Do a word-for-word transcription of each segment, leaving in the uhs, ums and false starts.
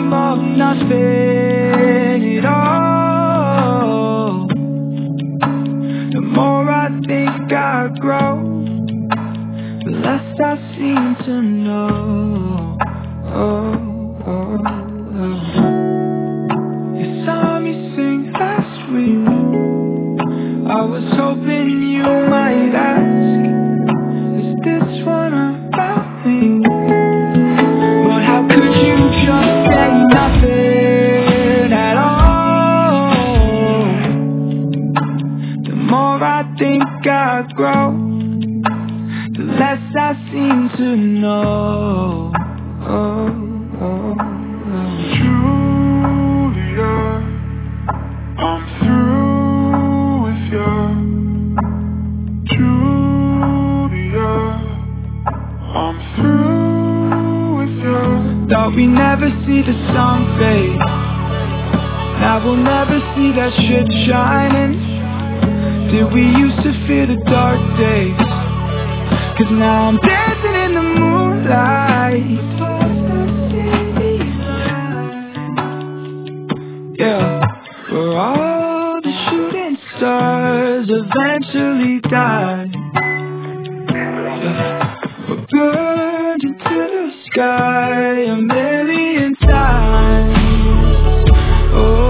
dream of nothing at all. The more I think I grow, the less I seem to know. Oh, oh, oh. You saw me sing last week. I was hoping you might ask, is this one about me? But how could you just say nothing at all? The more I think I grow, the less I seem to know. Oh, oh, oh. Julia, I'm through with you. Julia, I'm through with you. Thought we never see the sun fade. Now we'll never see that shit shining. Did we used to fear the dark days? Cause now I'm dancing in the moonlight. Yeah, where all the shooting stars eventually die. Yeah. We're burned into the sky a million times. Oh.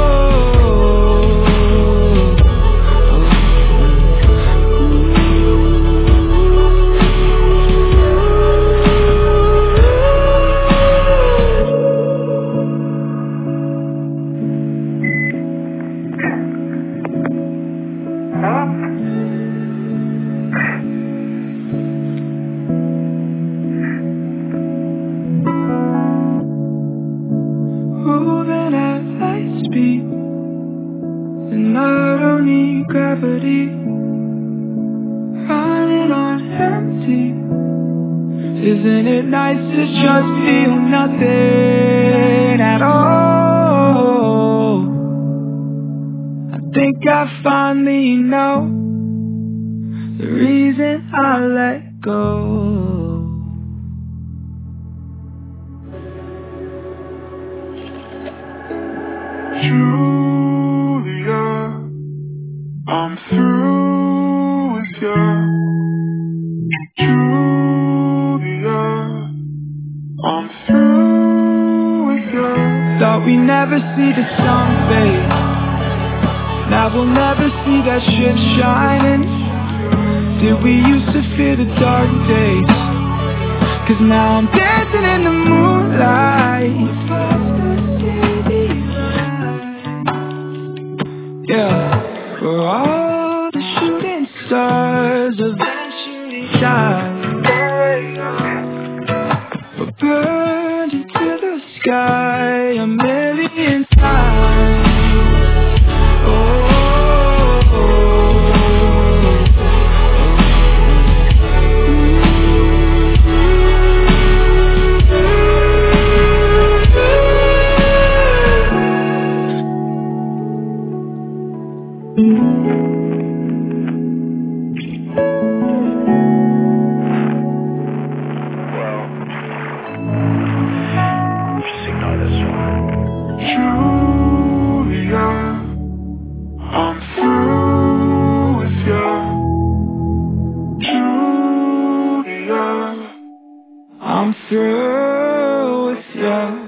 Moving at light speed, and I don't need gravity. Running on empty. Isn't it nice to just feel nothing at all? I think I finally know the reason I let go. Julia, I'm through with you. Julia, I'm through with you. Thought we never see the sun fade. Now we'll never see that shit shining. Did we used to fear the dark days? Cause now I'm dancing in the moonlight. Yeah, where all the shooting stars eventually die. We're burned into the sky a million times. Oh, oh, Julia, I'm through with you. Julia, I'm through with you.